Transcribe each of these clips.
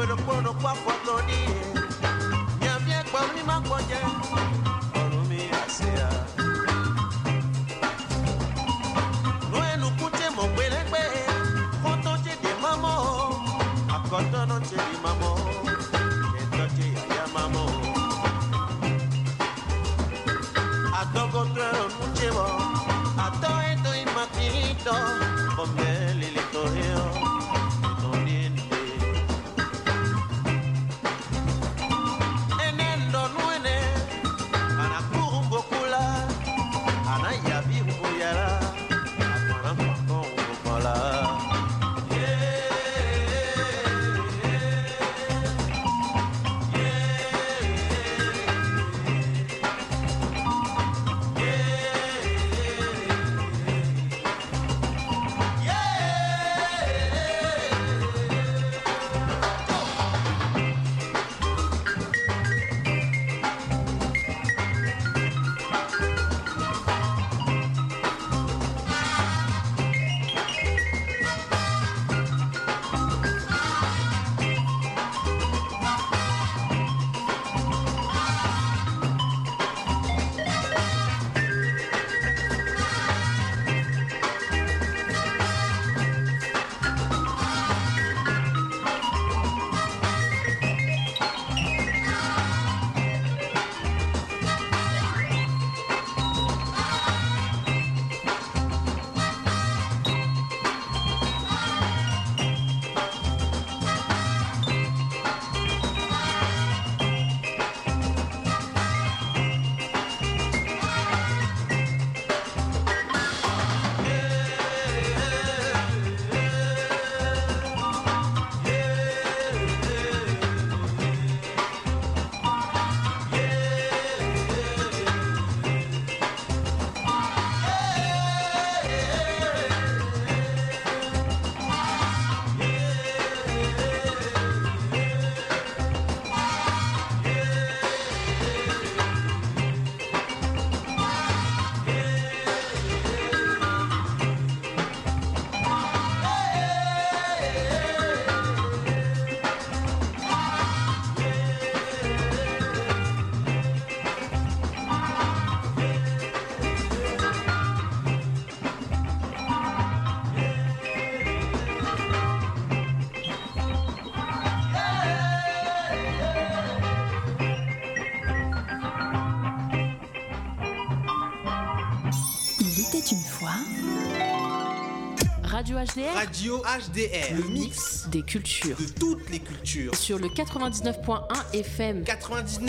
Radio HDR. Radio HDR. Le mix des cultures. De toutes les cultures. Sur le 99.1 FM. 99.1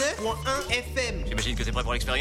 FM. J'imagine que t'es prêt pour l'expérience ?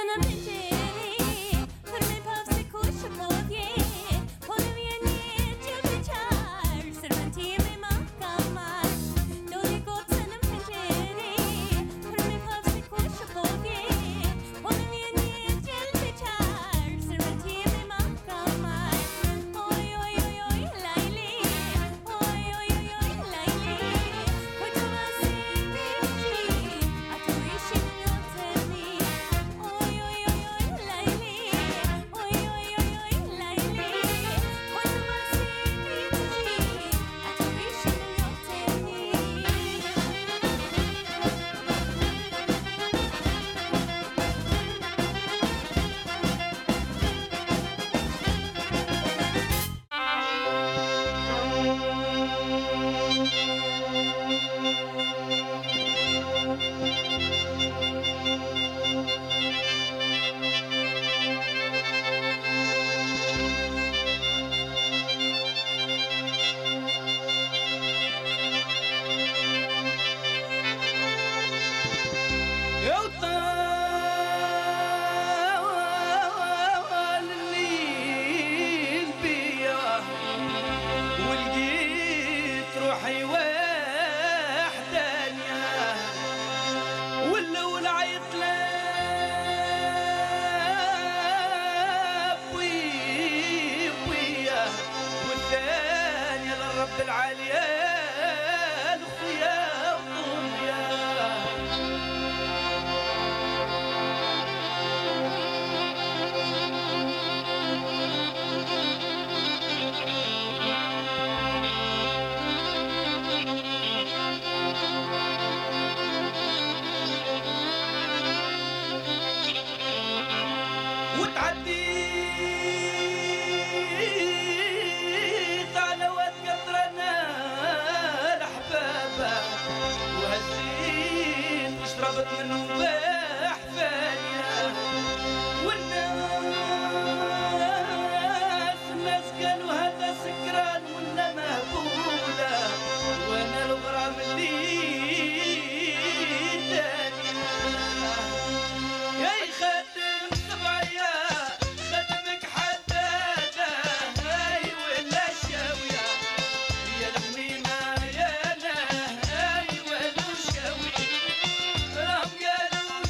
قالوا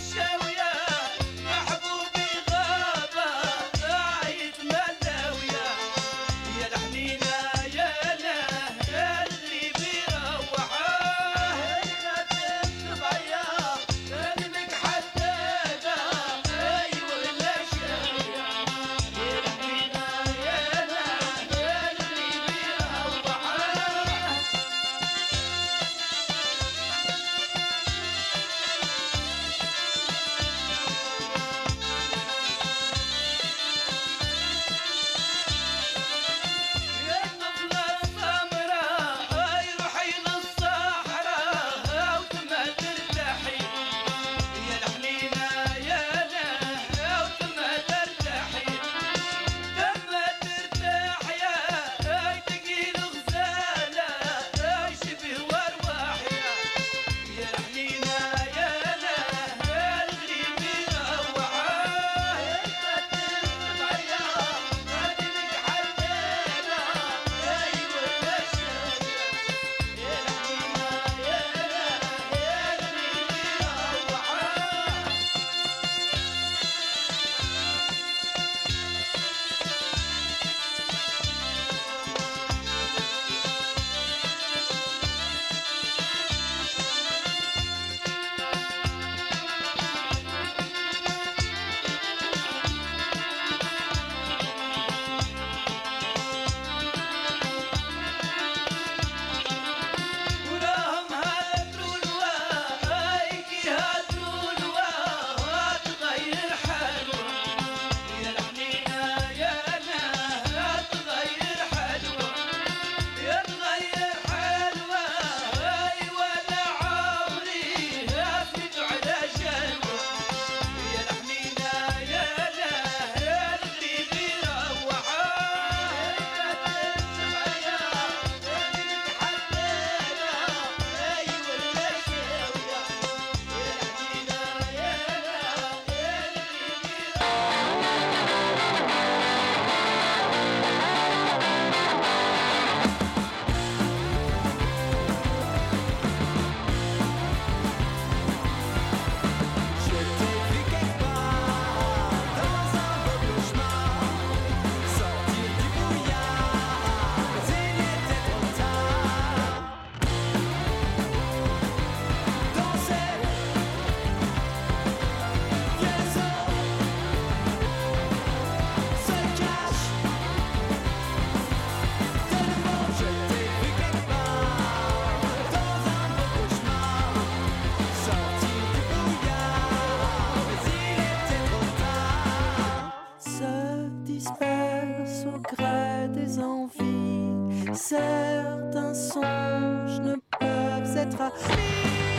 Certains songes ne peuvent être amis.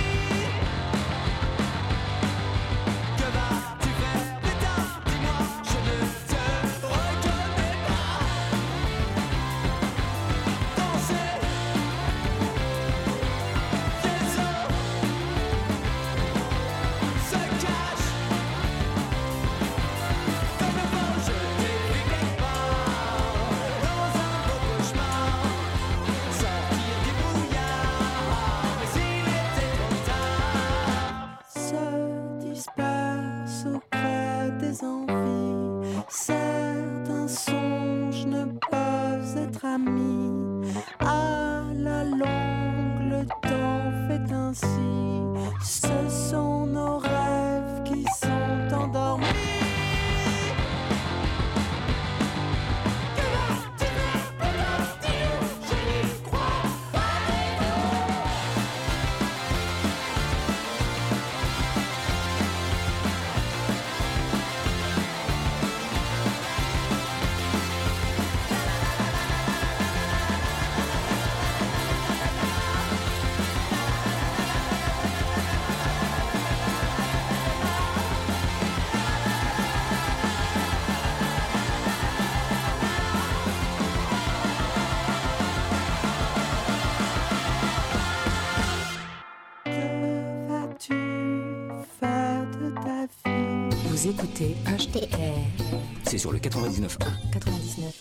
Vous écoutez HDR. C'est sur le 99.1. 99.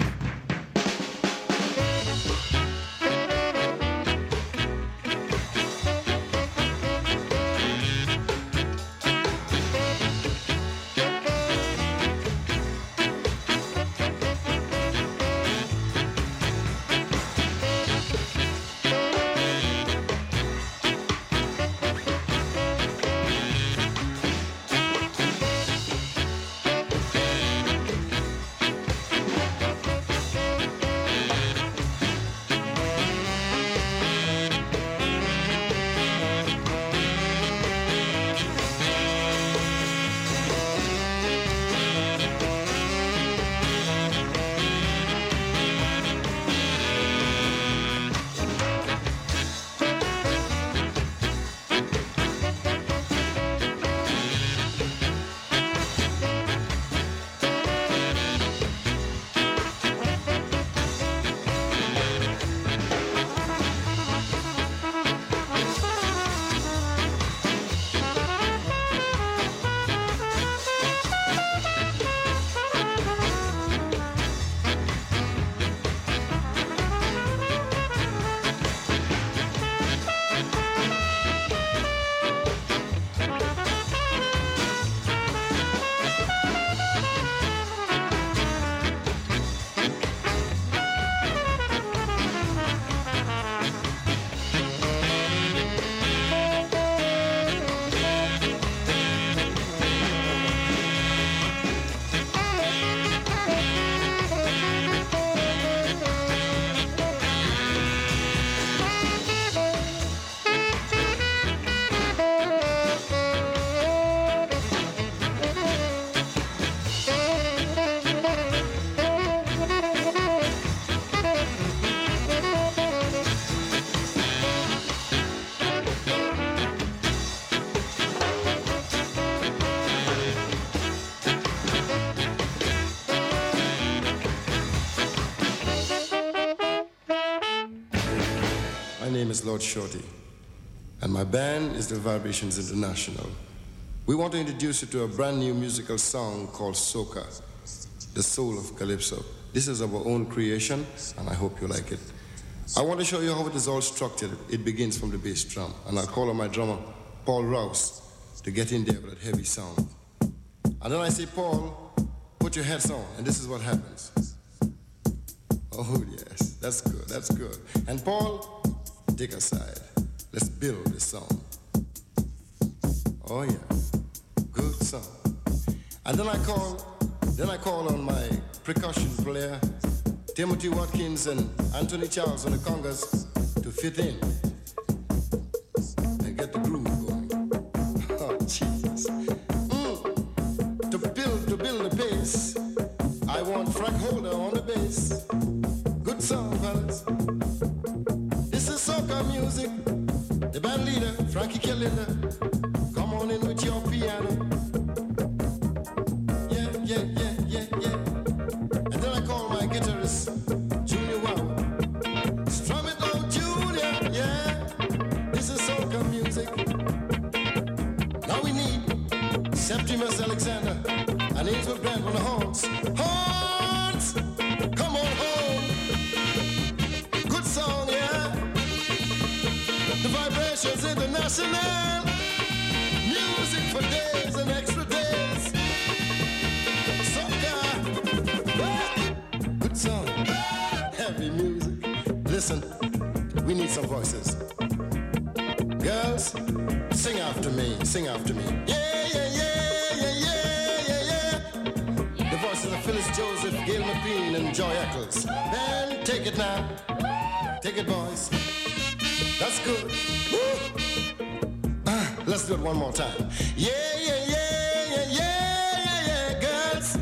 My name is Lord Shorty, and my band is the Vibrations International. We want to introduce you to a brand new musical song called Soca, the soul of Calypso. This is our own creation, and I hope you like it. I want to show you how it is all structured. It begins from the bass drum, and I'll call on my drummer, Paul Rouse, to get in there with that heavy sound. And then I say, Paul, put your heads on, and this is what happens. Oh yes, that's good, that's good. And Paul, take a side. Let's build this song. Oh yeah, good song. And then I call on my percussion player, Timothy Watkins and Anthony Charles on the congas to fit in and get the groove going. Oh Jesus. To build the bass, I want Frank Holder on the bass. Good song, fellas. Frankie Kellina, come on in with your piano. Yeah, yeah, yeah, yeah, yeah. And then I call my guitarist, Junior Wow. Strum it out, Junior, yeah. This is soca music. Now we need Septimus Alexander and Ainsworth Grant on the horns. Horns! Come on home. Good song, yeah. The Vibrations International. Music for days and extra days. Soca. Good song. Heavy music. Listen, we need some voices. Girls, sing after me, sing after me. Yeah, yeah, yeah, yeah, yeah, yeah, yeah. The voices of Phyllis Joseph, Gail McQueen, and Joy Eccles. Then take it now. Take it, boys. That's good. Woo. Let's do it one more time. Yeah, yeah, yeah, yeah, yeah, yeah, yeah, girls.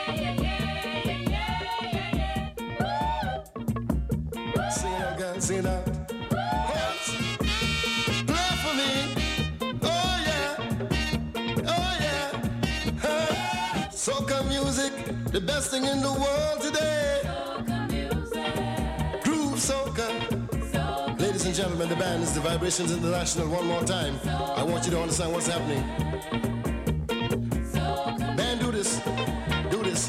Sing it out, girls, sing it out. Girls, play for me. Oh, yeah. Oh, yeah. Huh. Soca music, the best thing in the world today. Groove soca. Ladies and gentlemen, the band is the Vibrations International. One more time. I want you to understand what's happening. Band, do this. Do this.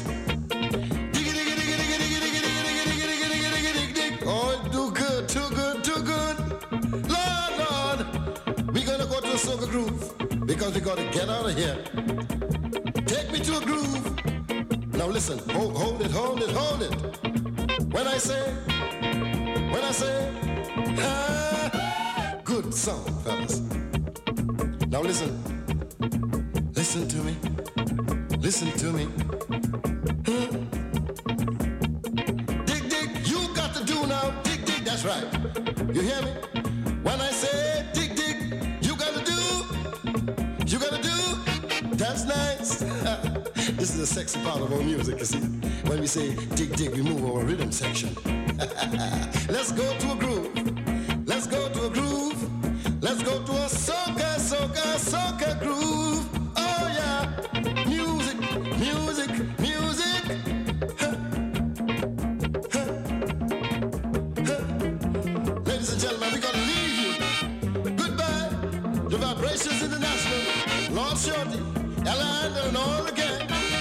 Oh, do good, too good, too good. Lord, Lord, we're gonna go to a soca groove because we gotta get out of here. Take me to a groove. Now listen, hold it, hold it, hold it. When I say, ah, good song, fellas. Now listen to me, listen to me. Dig, dig, you got to do now, dig, dig, that's right. You hear me? When I say dig, dig, you gotta do, that's nice. This is the sexy part of our music, you see. When we say dig, dig, we move our rhythm section. Let's go to a groove. Let's go to a groove. Let's go to a soca, soca, soca groove. Oh yeah. Music, music, music. Ladies and gentlemen, we gotta leave you. Goodbye. The Vibrations International. Lord Shorty, Ella and all again.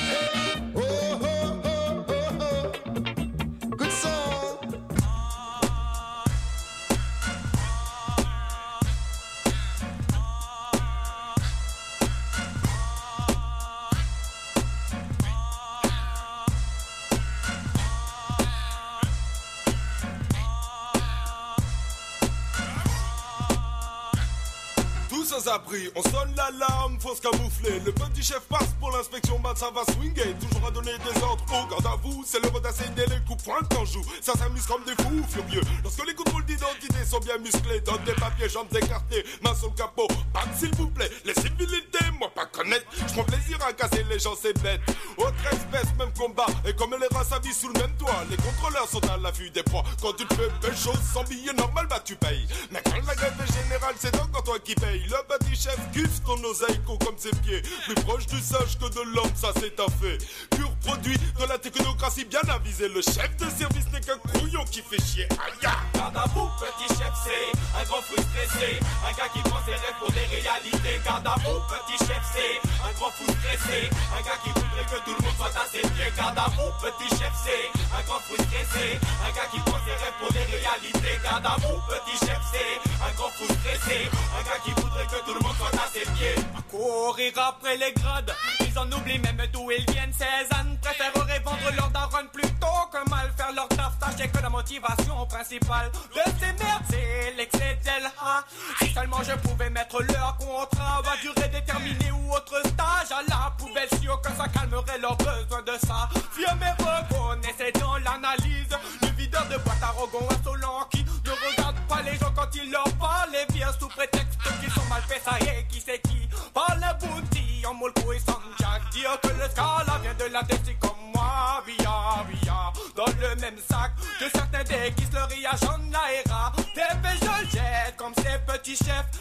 Abri. On sonne l'alarme, faut se camoufler. Le petit chef passe pour l'inspection, ça va swinguer. Toujours à donner des ordres au garde à vous. C'est l'heure d'asséner les coups points quand joue. Ça s'amuse comme des fous furieux. Lorsque les contrôles d'identité sont bien musclés, donne des papiers, jambes écartées, mains sur le capot. Pas s'il vous plaît, les civilités, moi pas connaître. Je prends plaisir à casser les gens, c'est bête. Autre espèce, même combat. Et comme les races s'habillent sous le même toit, les contrôleurs sont à l'affût des proies. Quand tu te fais belle chose sans billet normal, bah tu payes. Mais quand la grève est générale, c'est donc toi qui paye. Le petit chef kiffe ton oseille comme ses pieds. Plus proche du sage que de l'homme, ça c'est un fait. Pur produit de la technocratie bien avisée. Le chef de service n'est qu'un couillon qui fait chier. Aïe! Garde à vous, petit chef, c'est un grand fou stressé. Un gars qui prend ses rêves pour des réalités. Garde à vous, petit chef, c'est un grand fou stressé. Un gars qui voudrait que tout le monde soit à ses pieds. Garde à vous, petit chef, c'est un grand fou stressé. Un gars qui prend ses rêves pour des réalités. Garde à vous, petit chef, c'est un grand fou stressé. Un gars qui voudrait que tout le monde soit à ses pieds. À courir après les grades, ils en oublient même d'où ils viennent. Ces ânes préféreraient vendre leur daronne plutôt que mal faire leur taf. Sachez que la motivation principale de ces merdes, c'est l'excès d'elle. Si seulement je pouvais mettre leur contrat à durée déterminée ou autre stage à la poubelle, sûr que ça calmerait leur besoin de ça. Fieux mais reconnaissez dans l'analyse le videur de boîte arrogant insolent qui ne regarde pas les gens quand il leur parle et vient sous prétexte qu'ils sont mal faits. Ça y est, qui c'est qui parle bouti en molko et sans jack. Dire que le scala vient de la tête, c'est comme moi, via, dans le même sac que certains déguisent le riage en aéra. Des je le jette comme ces petits chefs de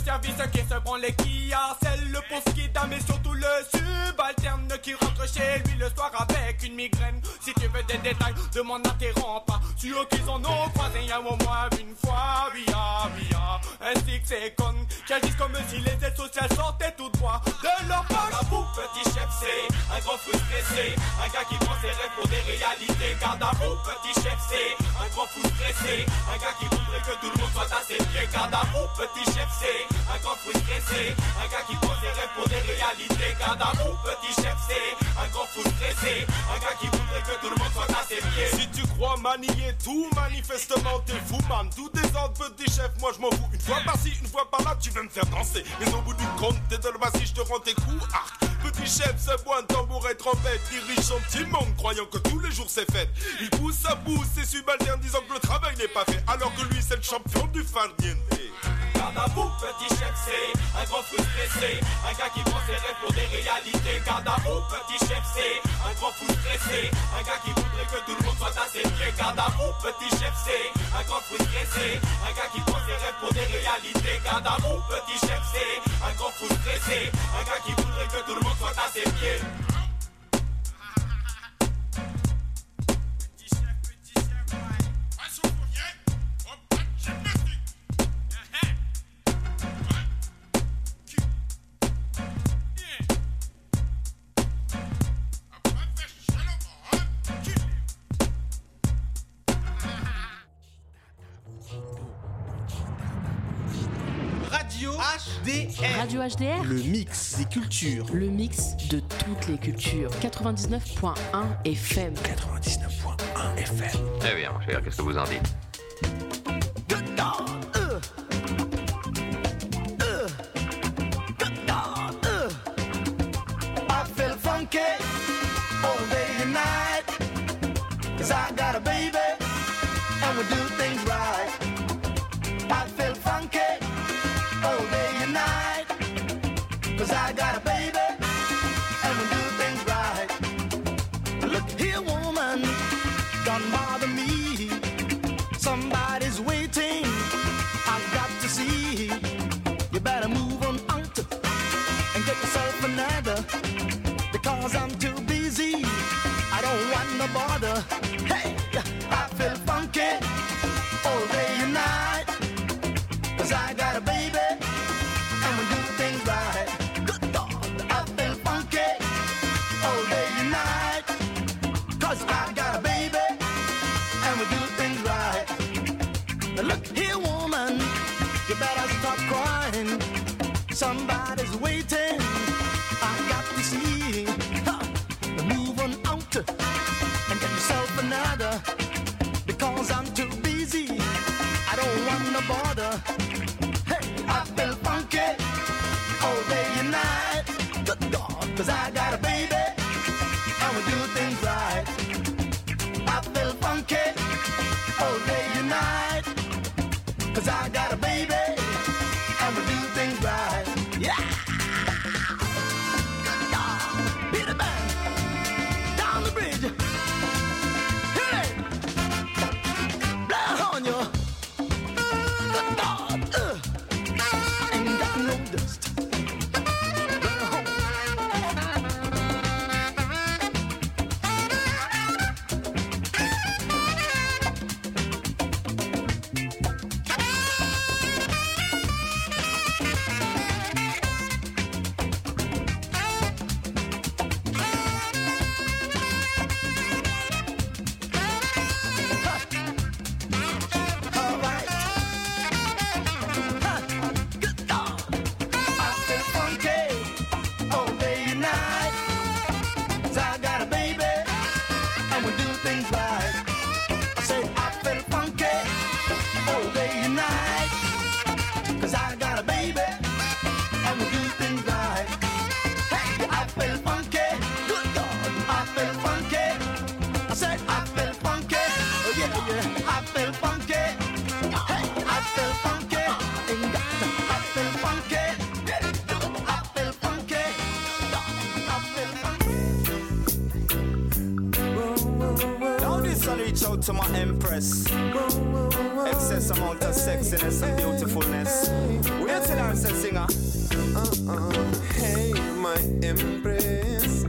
service qui se branle et qui harcèle le pauvre qui dame et surtout le subalterne qui rentre chez lui le soir avec une migraine. Si tu veux des détails, demande à tes pas. Sûr qu'ils en ont croisé un au moins une fois, via, ainsi que ces connes qui agissent comme si les aides sociales sortaient tout droit de leur poche. Garde à vous, petit chef, c'est un grand frustré, c'est un gars qui prend ses rêves pour des réalités. Garde à vous, petit chef, c'est un grand fou stressé, un gars qui voudrait que tout le monde soit à ses pieds. Garde à vous, petit chef, c'est un grand fou stressé, un gars qui prend ses rêves pour des réalités. Garde à vous, petit chef, c'est un grand fou stressé, un gars qui voudrait que tout le monde soit à ses pieds. Si tu crois manier tout, manifestement t'es fou, man. Tout désordre, petit chef, moi je m'en fous. Une fois par-ci, une fois par-là, tu veux me faire danser. Mais au bout du compte, t'es de vas-y, je te rends tes coups. Arc, petit chef, c'est bois, un tambour et trompette. Dirige son petit monde, croyant que tous les jours c'est fête. Il pousse à pouce, ses subalternes disant que le travail n'est pas fait. Alors que lui, c'est le champion du farniente. Garde à vous, petit chef, c'est un grand fou stressé, un gars qui prend ses rêves pour des réalités. Garde à vous, petit chef, c'est un grand fou stressé, un gars qui voudrait que tout le monde soit à ses pieds. Garde à vous, petit chef, c'est un grand fou stressé, un gars qui prend ses rêves pour des réalités. Garde à vous, petit chef, c'est un grand fou stressé, un gars qui voudrait que tout le monde soit à ses pieds. Radio HDR. Radio HDR, Le mix des cultures. le mix de toutes les cultures. 99.1 FM. 99.1 FM. Eh bien, mon cher, qu'est-ce que vous en dites? I feel funky all day and night, 'cause I got a baby and we do things right. I feel funky all day and night, 'cause I got a baby and we do things right. Look here, woman, don't bother me. Somebody's waiting, I've got to see. You better move on out and get yourself another, because I'm too busy, I don't want no bother. Hey, I feel funky all day and night, 'cause I got a baby and we do things right. Good God, I feel funky all day and night, 'cause I got a baby and we do things right. Now look here, woman, you better stop crying. Somebody's waiting, I got to see. Move on out and get yourself another, because I'm too busy, I don't want no bother. Hey, I feel funky all day and night. Good God, 'cause I got a baby and we do things right. I feel funky all day and night, 'cause I got a baby and we do things right. Yeah! Good God, Peter Pan, down the bridge. Hit it! Blow on you. Good God, ain't got no dust. Blow home. reach out to my empress. Excess amount of sexiness and beautifulness. We'll tell her, say singer. Hey, my empress.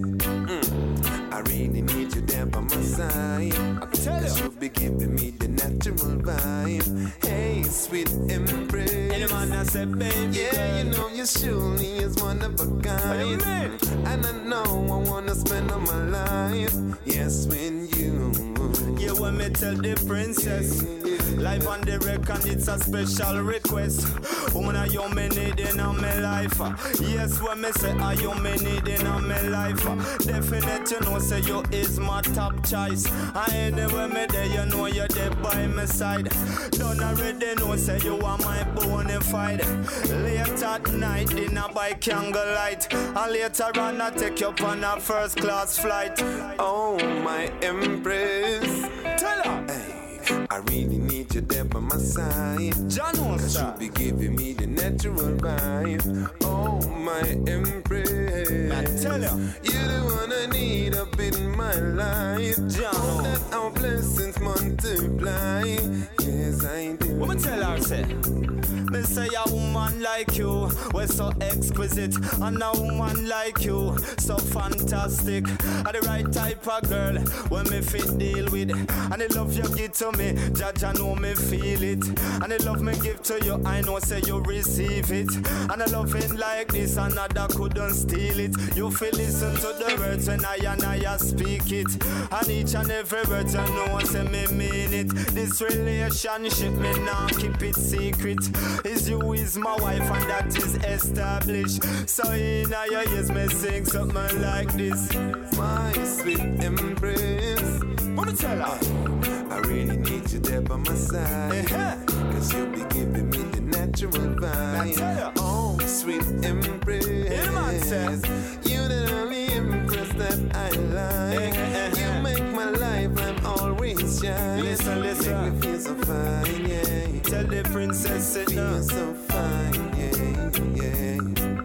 I really need you there by my side. I tell you, you'll be giving me the natural vibe. Hey, sweet empress. Any man that said, baby, yeah, girl, you know you surely is one of a kind. And I know I wanna spend all my life, yes, with you. Yeah, when me tell the princess, live on the record, it's a special request. Woman, are you me need in my life? Yes, when me say, are you me need in my life? Definite, you know, say you is my top choice. And anyway, me there, you know you're there by my side. Don't already know, say you are my bona fide. Late at night, dinner by candlelight. And later on, I take you up on a first class flight. Oh, my empress. Tell her. Hey, I really need you there by my side. John, cause you be giving me the natural vibe. Oh, my empress. I tell you. You're the one I need up in my life. John. Oh, that our blessings multiply. Yes, I do. What me tell her, say? Me say a woman like you was so exquisite, and a woman like you so fantastic. And the right type of girl when me fit deal with. And the love you give to me, judge I know me feel it. And the love me give to you, I know say you receive it. And the loving like this, another couldn't steal it. You feel listen to the words when I speak it. And each and every word you know say me mean it. This relationship me now keep it secret. Is you is my wife and that is established. So in your ears me sing something like this. My sweet empress. What me tell her? I really need you there by my side. Cause you be giving me the natural vibe. Oh, sweet empress. You're the only empress that I like. You make my life and always shine. Listen. Make me feel so fine, yeah. Tell the princess it feel so fine, yeah.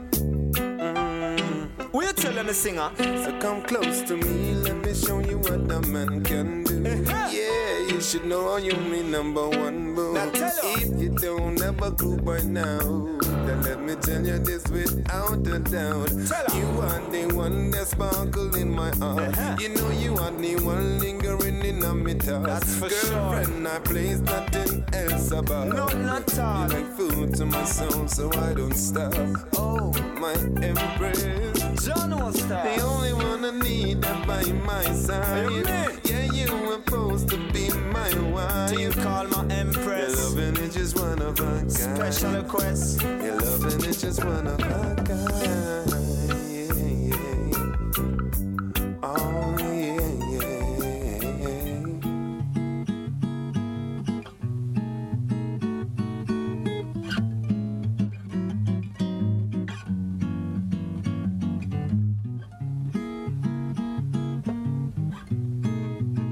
We'll tell them a singer. So come close to me, let me show you what a man can do. Yeah, you should know you me number one boo. If you don't have a clue by now, then let me tell you this without a doubt. You are the one that sparkle in my heart. You know you are the one lingering in a me thoughts. That's for Girlfriend, sure. I place nothing else about. No, not all. You like food to my soul, so I don't stop. Oh, my empress. John the only one I need up by my side. Yeah, you were supposed to be my wife. Do you call my empress? Your loving is just one of a kind. Special request. Your loving is just one of a kind.